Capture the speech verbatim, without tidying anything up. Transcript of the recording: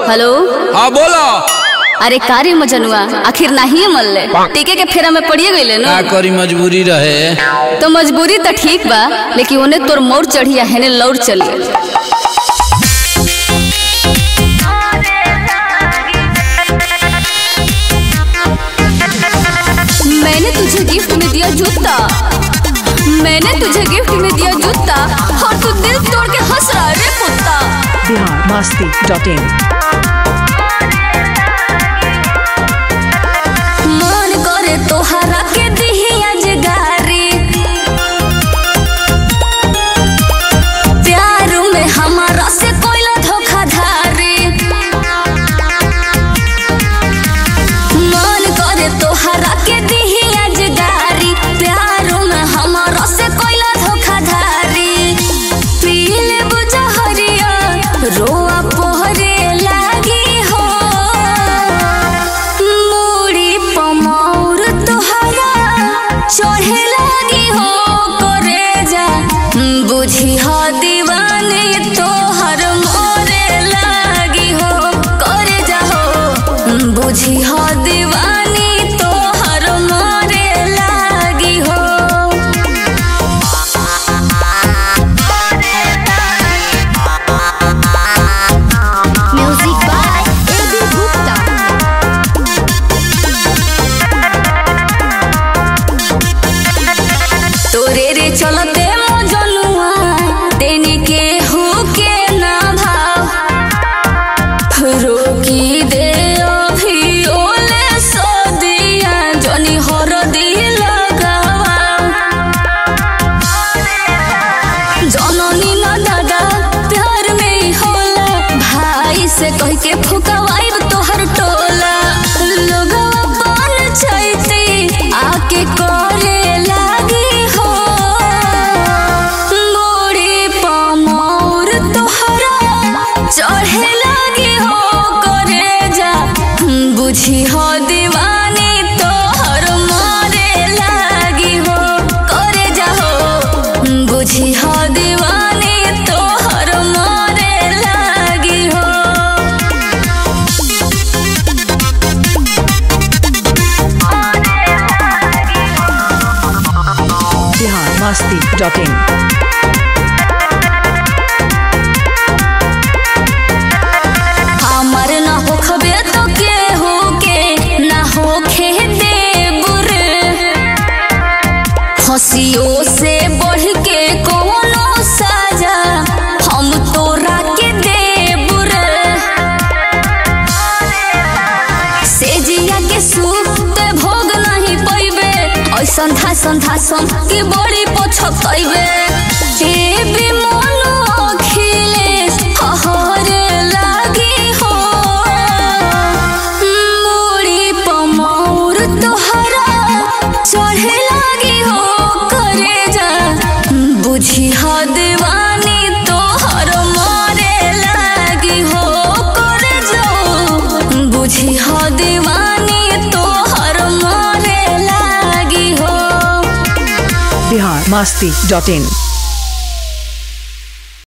Hello. हाँ बोलो। अरे कारी मजनुआ आखिर नहीं मल्ले टीके के फेरा में पड़िए गईले न। का करी मजबूरी रहे। तो मजबूरी तो ठीक बा लेकिन उन्हें तोर मोर चढ़िया है ने लौट चलिए। मैंने तुझे गिफ्ट में दिया जूता, मैंने तुझे गिफ्ट में दिया जूता और तू दिल तोड़ के हंस रहा रे कुत्ता। Bihar Masti dot in. मन करे तोहरा के दिहिया जगारी, प्यार में हमारा से कोइला धोखाधारी। मन करे तोहरा के दिहिया जगारी, प्यार में हमारा से कोइला धोखाधारी। पीले बुझा हरिया रोआ पोहरे लागी हो, मूड़ी पमौर तोहरा चढ़े लागी हो। करे जा बुझी हो दीवानी तोहर मोरे लागी हो, करे जा हो बुझी हो दीवानी तोहर मोरे लागी हो। Music by AB Gupta. तोरे रे चलते मजनुआ देने के हो के ना भाव, रोकी दे अभी ओले सदिया जनी हर दिल लगावा। जननी ना दादा प्यार में ही होला, भाई से कह के फुकवाई तोहर टोला। लोगवा बन चाहती आके करे लागी हो, गोड़ी पमौर तोहरा चढ़े लागी हो। करे जा बुझी हो दीवानी तोहर मारे लागी हो, करे जा हो बुझी हो दीवानी तोहर मारे लागी हो। Bihar Masti dot in. हमर ना हो खबे तो के हो के ना हो खे देबुर, हंसियों से बढ़ के कोनो साजा हम तोरा के देबुर। सेजिया के सुते भोग नहीं पैबे, ऐसन धासन धासन की बड़ी पछतैबे। ए भी मनो अखिलेश हहरे लागी हो, मूड़ी पमौर तोहरा चढ़े लागी हो। करे जा बुझी हो दीवानी तोहर मारे लागी हो, करे जो बुझी हो दीवानी तोहर मारे लागी हो। बिहार मस्ती डॉट इन।